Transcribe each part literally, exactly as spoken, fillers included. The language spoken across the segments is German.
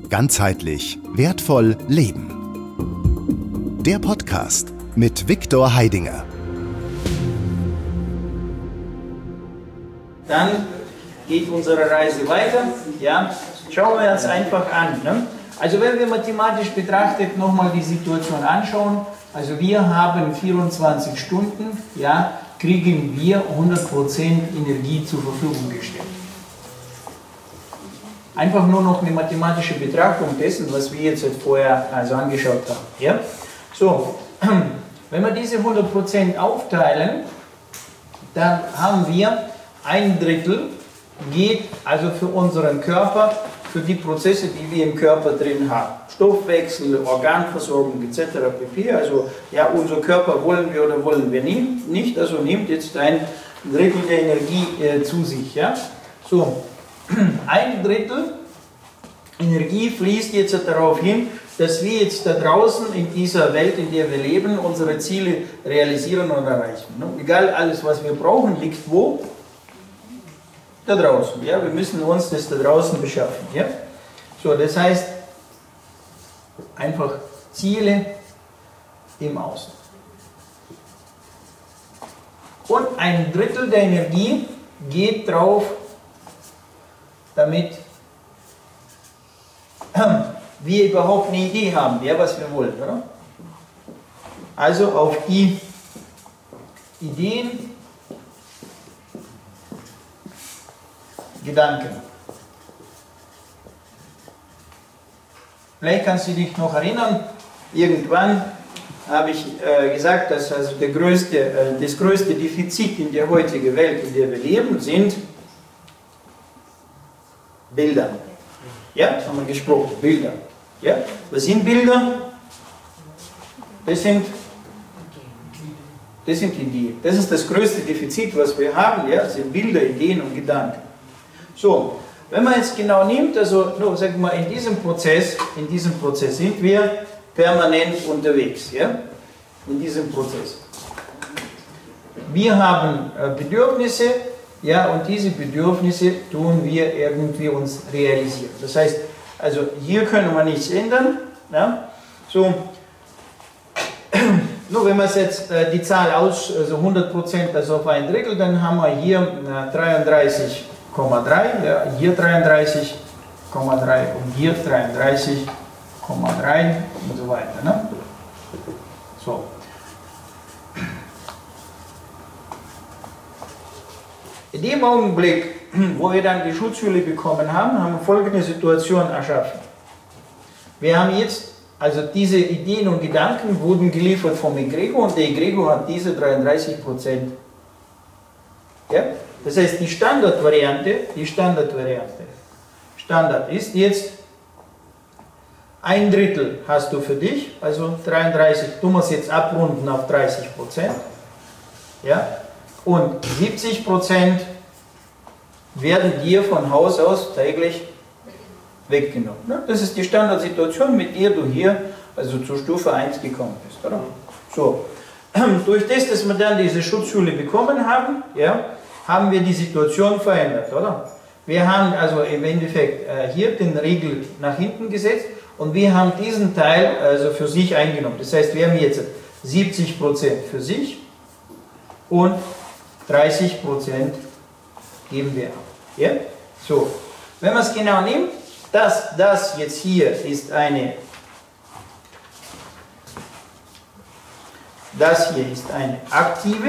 Ganzheitlich wertvoll leben. Der Podcast mit Viktor Heidinger. Dann geht unsere Reise weiter. Ja, schauen wir uns einfach an. Ne? Also wenn wir mathematisch betrachtet nochmal die Situation anschauen, also wir haben vierundzwanzig Stunden, ja, kriegen wir hundert Prozent Energie zur Verfügung gestellt. Einfach nur noch eine mathematische Betrachtung dessen, was wir jetzt vorher also angeschaut haben. Ja? So, wenn wir diese hundert Prozent aufteilen, dann haben wir ein Drittel geht also für unseren Körper, für die Prozesse, die wir im Körper drin haben. Stoffwechsel, Organversorgung et cetera pp. Also ja, unser Körper wollen wir oder wollen wir nicht, also nimmt jetzt ein Drittel der Energie äh, zu sich. Ja? So, ein Drittel Energie fließt jetzt darauf hin, dass wir jetzt da draußen in dieser Welt, in der wir leben, unsere Ziele realisieren und erreichen. Ne? Egal, alles was wir brauchen, liegt wo? Da draußen. Ja? Wir müssen uns das da draußen beschaffen. Ja? So, das heißt, einfach Ziele im Außen. Und ein Drittel der Energie geht drauf, damit wir überhaupt eine Idee haben, ja, was wir wollen. Oder? Also auf die Ideen, Gedanken. Vielleicht kannst du dich noch erinnern, irgendwann habe ich äh, gesagt, dass also der größte, äh, das größte Defizit in der heutigen Welt, in der wir leben, sind Bilder. Ja, das haben wir gesprochen, Bilder. Ja? Was sind Bilder? Das sind, das sind Ideen. Das ist das größte Defizit, was wir haben, ja? Das sind Bilder, Ideen und Gedanken. So, wenn man jetzt genau nimmt, also no, sag mal, in diesem Prozess, in diesem Prozess sind wir permanent unterwegs, ja? In diesem Prozess. Wir haben äh, Bedürfnisse, ja, und diese Bedürfnisse tun wir irgendwie uns realisieren. Das heißt, also hier können wir nichts ändern. Ja? So, nur wenn man jetzt äh, die Zahl aus, also hundert Prozent, also auf ein Drittel, dann haben wir hier äh, dreiunddreißig Komma drei, ja, hier dreiunddreißig Komma drei und hier dreiunddreißig Komma drei und so weiter. Ne? So. In dem Augenblick, wo wir dann die Schutzhülle bekommen haben, haben wir folgende Situation erschaffen. Wir haben jetzt, also diese Ideen und Gedanken wurden geliefert vom Egregor und der Egregor hat diese dreiunddreißig Prozent. Ja? Das heißt, die Standardvariante, die Standardvariante, Standard ist jetzt, ein Drittel hast du für dich, also dreiunddreißig, du musst jetzt abrunden auf dreißig Prozent. Ja? Und siebzig Prozent werden dir von Haus aus täglich weggenommen. Das ist die Standardsituation, mit der du hier also zur Stufe eins gekommen bist. Oder? So. Durch das, dass wir dann diese Schutzhülle bekommen haben, ja, haben wir die Situation verändert. Oder? Wir haben also im Endeffekt äh, hier den Riegel nach hinten gesetzt und wir haben diesen Teil also für sich eingenommen. Das heißt, wir haben jetzt siebzig Prozent für sich und dreißig Prozent geben wir ab. Ja? So, wenn man es genau nimmt, das, das jetzt hier ist eine, das hier ist eine aktive,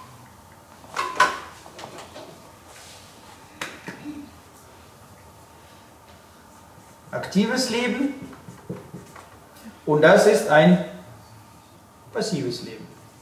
aktives Leben und das ist ein passives Leben.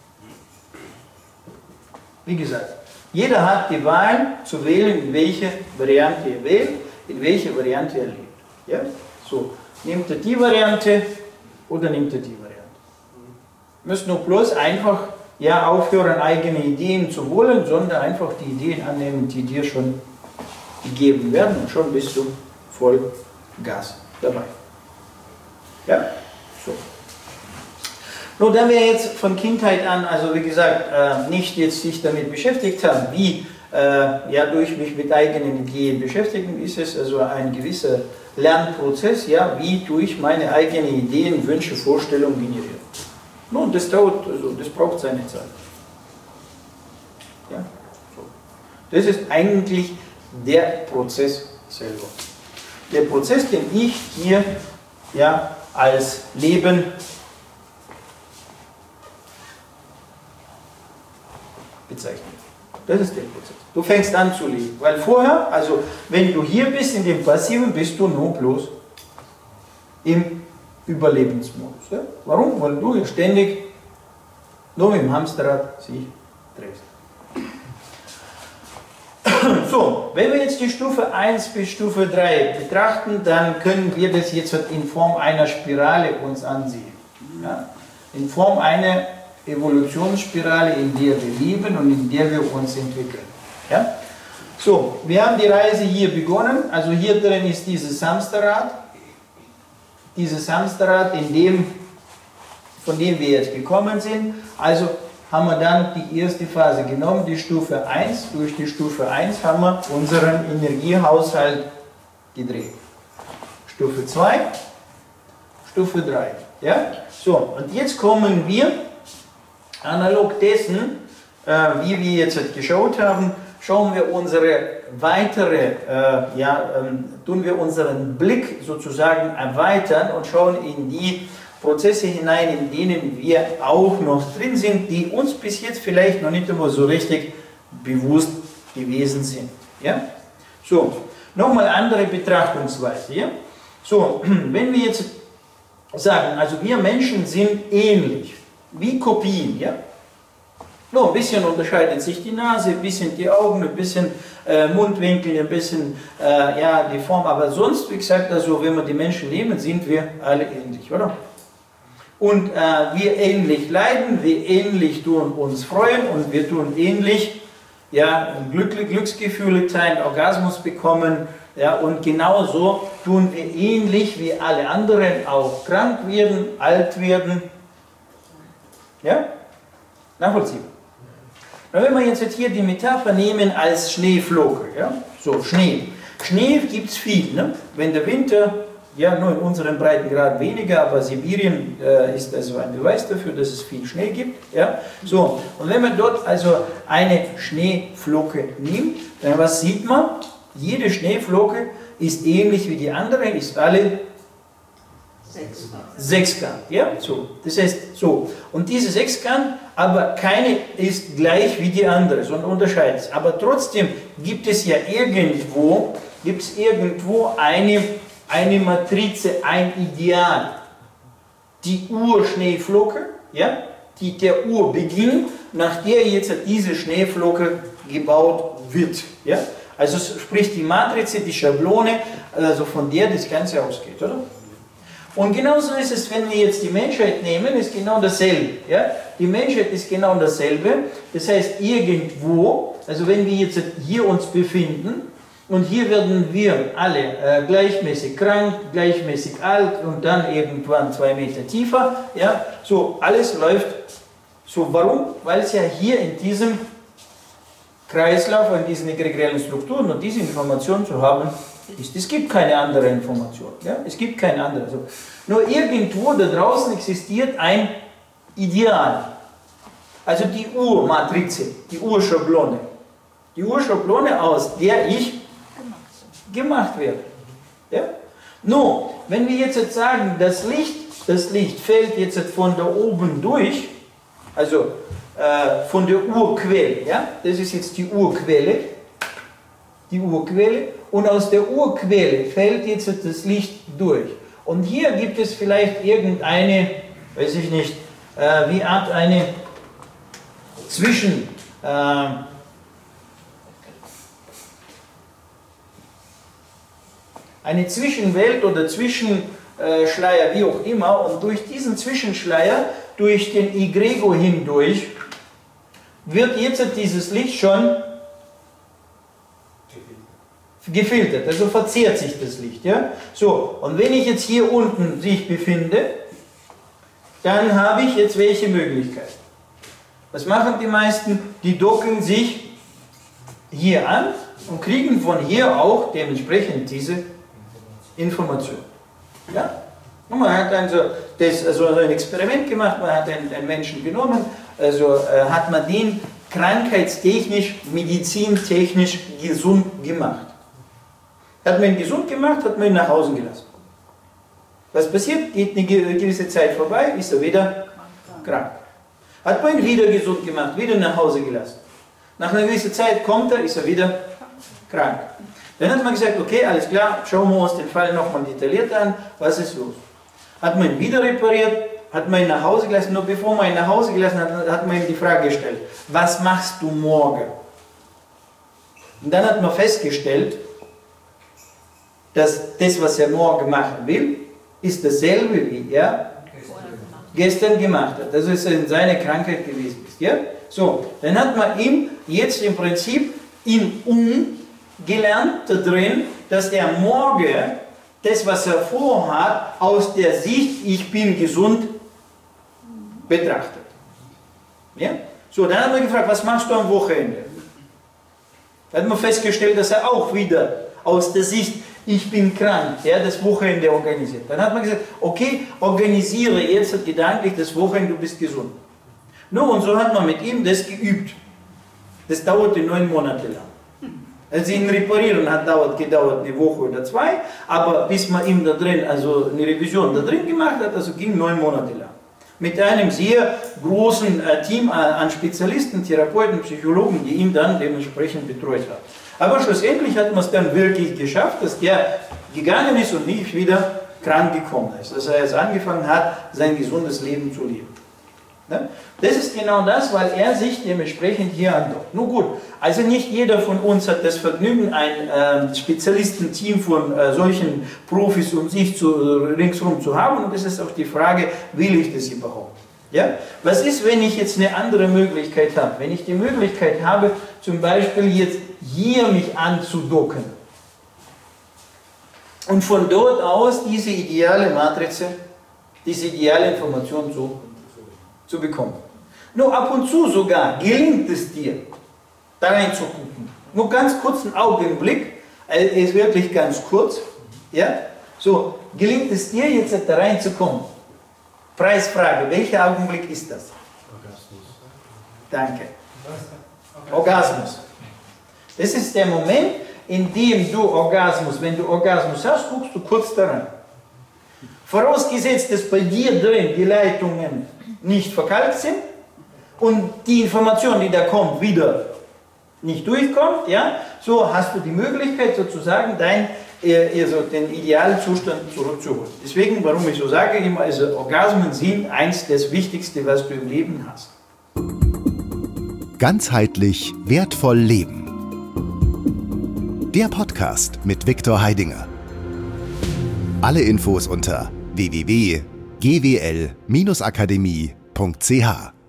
Wie gesagt, jeder hat die Wahl zu wählen, in welche Variante er wählt, in welche Variante er lebt. Ja? So, nimmt er die Variante oder nimmt er die Variante? Wir müssen nur bloß einfach ja, aufhören, eigene Ideen zu wollen, sondern einfach die Ideen annehmen, die dir schon gegeben werden und schon bist du voll Gas dabei. Ja? So. Nur da wir jetzt von Kindheit an, also wie gesagt, äh, nicht jetzt sich damit beschäftigt haben, wie äh, ja, durch mich mit eigenen Ideen beschäftigen, ist es also ein gewisser Lernprozess, ja, wie durch meine eigenen Ideen, Wünsche, Vorstellungen generieren. Nun, das dauert, also das braucht seine Zeit. Ja, so. Das ist eigentlich der Prozess selber. Der Prozess, den ich hier ja, als Leben bezeichne. Das ist der Prozess. Du fängst an zu leben. Weil vorher, also wenn du hier bist in dem Passiven, bist du nur bloß im Überlebensmodus. Ja? Warum? Weil du hier ständig nur mit dem Hamsterrad sich drehst. So, wenn wir jetzt die Stufe eins bis Stufe drei betrachten, dann können wir das jetzt in Form einer Spirale uns ansehen. Ja? In Form einer Evolutionsspirale, in der wir leben und in der wir uns entwickeln. Ja? So, wir haben die Reise hier begonnen, also hier drin ist dieses Hamsterrad, dieses Hamsterrad, in dem, von dem wir jetzt gekommen sind. Also haben wir dann die erste Phase genommen, die Stufe eins. Durch die Stufe eins haben wir unseren Energiehaushalt gedreht. Stufe zwei, Stufe drei. Ja? So, und jetzt kommen wir, analog dessen, äh, wie wir jetzt geschaut haben, schauen wir unsere weitere, äh, ja, ähm, tun wir unseren Blick sozusagen erweitern und schauen in die Prozesse hinein, in denen wir auch noch drin sind, die uns bis jetzt vielleicht noch nicht immer so richtig bewusst gewesen sind. Ja? So, nochmal andere Betrachtungsweise. Ja? So, wenn wir jetzt sagen, also wir Menschen sind ähnlich, wie Kopien, ja? Nur ein bisschen unterscheidet sich die Nase, ein bisschen die Augen, ein bisschen äh, Mundwinkel, ein bisschen äh, ja, die Form, aber sonst, wie gesagt, also wenn wir die Menschen nehmen, sind wir alle ähnlich, oder? Und äh, wir ähnlich leiden, wir ähnlich tun uns freuen und wir tun ähnlich ja, Glück, Glücksgefühle teilen, Orgasmus bekommen, ja, und genauso tun wir ähnlich wie alle anderen auch krank werden, alt werden. Ja? Nachvollziehbar. Na, wenn wir jetzt hier die Metapher nehmen als Schneeflocke, ja? So, Schnee. Schnee gibt es viel, ne? Wenn der Winter, ja, nur in unseren Breitengrad weniger, aber Sibirien äh, ist also ein Beweis dafür, dass es viel Schnee gibt. Ja? So, und wenn man dort also eine Schneeflocke nimmt, dann was sieht man? Jede Schneeflocke ist ähnlich wie die andere, ist alle Sechskant. Sechskant, ja, so. Das heißt, so. Und diese Sechskant, aber keine ist gleich wie die andere, sondern unterscheidet es. Aber trotzdem gibt es ja irgendwo, gibt es irgendwo eine, eine Matrize, ein Ideal. Die Urschneeflocke, ja, die, der Urbeginn, nach der jetzt diese Schneeflocke gebaut wird, ja. Also sprich die Matrize, die Schablone, also von der das Ganze ausgeht, oder? Und genauso ist es, wenn wir jetzt die Menschheit nehmen, ist genau dasselbe. Ja? Die Menschheit ist genau dasselbe. Das heißt, irgendwo, also wenn wir jetzt hier uns befinden und hier werden wir alle äh, gleichmäßig krank, gleichmäßig alt und dann irgendwann zwei Meter tiefer, ja? So, alles läuft so. Warum? Weil es ja hier in diesem Kreislauf, in diesen egregialen Strukturen und diese Information zu haben, ist. Es gibt keine andere Information. Ja? Es gibt keine andere. Also, nur irgendwo da draußen existiert ein Ideal. Also die Urmatrize, die Urschablone. Die Urschablone, aus der ich gemacht werde. Ja? Nur, wenn wir jetzt sagen, das Licht, das Licht fällt jetzt von da oben durch, also äh, von der Urquelle, ja? Das ist jetzt die Urquelle, die Urquelle, und aus der Urquelle fällt jetzt das Licht durch. Und hier gibt es vielleicht irgendeine, weiß ich nicht, äh, wie Art eine Zwischen, äh, eine Zwischenwelt oder Zwischenschleier, wie auch immer, und durch diesen Zwischenschleier, durch den Egregor hindurch, wird jetzt dieses Licht schon gefiltert, also verzehrt sich das Licht. Ja? So, und wenn ich jetzt hier unten sich befinde, dann habe ich jetzt welche Möglichkeit? Was machen die meisten? Die docken sich hier an und kriegen von hier auch dementsprechend diese Information. Ja? Und man hat also, das, also ein Experiment gemacht, man hat einen, einen Menschen genommen, also äh, hat man den krankheitstechnisch, medizintechnisch gesund gemacht. Hat man ihn gesund gemacht, hat man ihn nach Hause gelassen. Was passiert? Geht eine gewisse Zeit vorbei, ist er wieder krank. Hat man ihn wieder gesund gemacht, wieder nach Hause gelassen. Nach einer gewissen Zeit kommt er, ist er wieder krank. Dann hat man gesagt, okay, alles klar, schauen wir uns den Fall nochmal detailliert an, was ist los? Hat man ihn wieder repariert, hat man ihn nach Hause gelassen, nur bevor man ihn nach Hause gelassen hat, hat man ihm die Frage gestellt, was machst du morgen? Und dann hat man festgestellt, dass das, was er morgen machen will, ist dasselbe, wie er gestern gemacht hat. Das ist in seiner Krankheit gewesen ist. Ja? So, dann hat man ihm jetzt im Prinzip ihn umgelernt da drin, dass er morgen das, was er vorhat, aus der Sicht, ich bin gesund, betrachtet. Ja? So, dann hat man gefragt, was machst du am Wochenende? Dann hat man festgestellt, dass er auch wieder aus der Sicht, ich bin krank, ja, das Wochenende organisiert. Dann hat man gesagt, okay, organisiere jetzt gedanklich das Wochenende, du bist gesund. Nun, und so hat man mit ihm das geübt. Das dauerte neun Monate lang. Also ihn reparieren hat dauert, gedauert eine Woche oder zwei, aber bis man ihm da drin, also eine Revision da drin gemacht hat, also ging neun Monate lang. Mit einem sehr großen äh, Team an Spezialisten, Therapeuten, Psychologen, die ihn dann dementsprechend betreut haben. Aber schlussendlich hat man es dann wirklich geschafft, dass der gegangen ist und nicht wieder krank gekommen ist. Dass er jetzt angefangen hat, sein gesundes Leben zu leben. Das ist genau das, weil er sich dementsprechend hier andockt. Nun gut, also nicht jeder von uns hat das Vergnügen, ein äh, Spezialistenteam von äh, solchen Profis um sich zu, äh, ringsherum zu haben. Und es ist auch die Frage, will ich das überhaupt? Ja? Was ist, wenn ich jetzt eine andere Möglichkeit habe? Wenn ich die Möglichkeit habe, zum Beispiel jetzt hier mich anzudocken und von dort aus diese ideale Matrize, diese ideale Information zu, zu bekommen. Nur ab und zu sogar gelingt es dir, da reinzugucken. Nur ganz kurzen Augenblick, also ist wirklich ganz kurz, ja? So, gelingt es dir jetzt da reinzukommen? Preisfrage, welcher Augenblick ist das? Orgasmus. Danke. Orgasmus. Das ist der Moment, in dem du Orgasmus, wenn du Orgasmus hast, guckst du kurz daran. Vorausgesetzt, dass bei dir drin die Leitungen nicht verkalkt sind und die Information, die da kommt, wieder nicht durchkommt, ja, so hast du die Möglichkeit sozusagen dein, also den idealen Zustand zurückzuholen. Deswegen, warum ich so sage, immer, also Orgasmen sind eins das Wichtigste, was du im Leben hast. Ganzheitlich wertvoll leben. Der Podcast mit Viktor Heidinger. Alle Infos unter w w w punkt g w l Bindestrich akademie punkt c h.